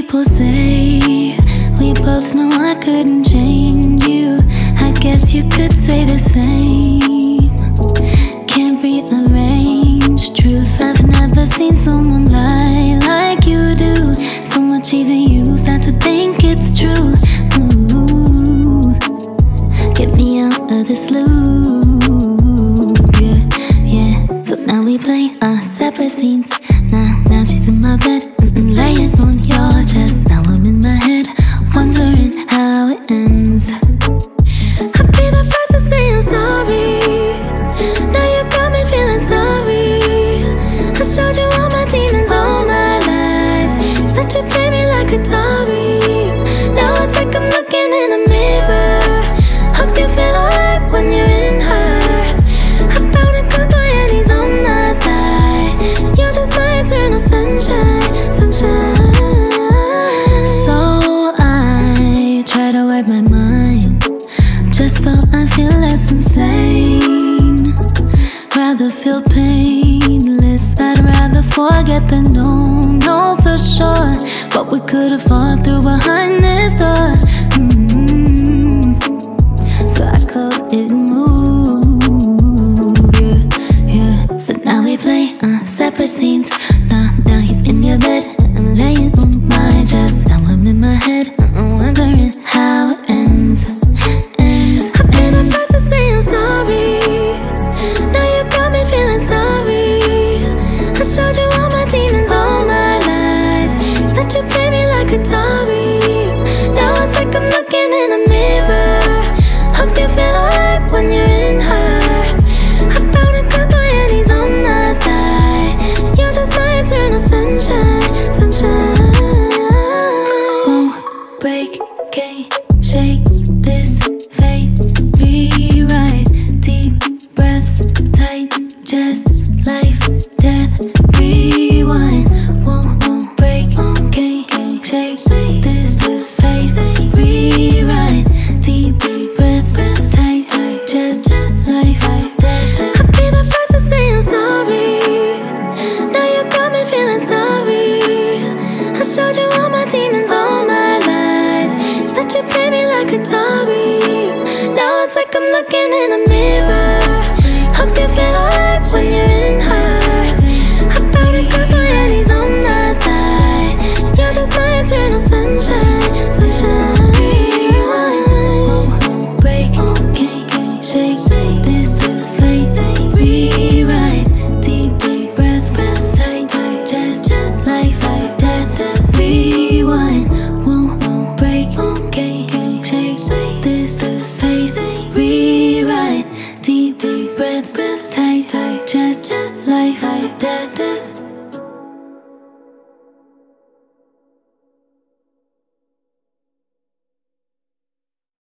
people say we both know I couldn't change you. I guess you could say the same. Can't rearrange truth. I've never seen someone lie like you do. So much even you start to think it's true. Ooh, get me out of this loop. Yeah, yeah. So now we play our separate scenes. Now she's in my bed, laying on your chest. Now I'm in my head, wondering how it ends. I'll be the first to say I'm sorry. Now you got me feeling sorry. I showed you all my demons, all my lies. Let you play me like Atari. Now it's like I'm looking in a mirror. Hope you feel alright when you're in her. I found a good boy and he's on my side. You're just my eternal sunshine, sunshine. So I try to wipe my mind, just so I feel less insane. Rather feel painless, I'd rather forget than know for sure what we could have fought through behind this door. So I close it and move, yeah, yeah. So now we play separate scenes. Now he's in your bed, I'm laying on my chest. Now I'm in my head, wondering how it ends. I've been the first to say I'm sorry. Now you got me feeling sorry. I showed you all my demons, all my lies. Let you play me like Atari. Now it's like I'm looking in a mirror. Hope you feel alright when you're in her. I found a good boy and he's on my side. You're just my eternal sunshine, sunshine. Won't break, can't shake this fate. Rewrite, deep breaths, tight chest, life, death, rewind. Won't break, can't shake this fate. Rewrite, deep breaths, tight chest, life, death. I'll be the first to say I'm sorry. Now you got me feeling sorry. I showed you all my demons, all my lies. Let you play me like Atari. Now it's like I'm looking in a mirror. Hope you feel alright when you're in her.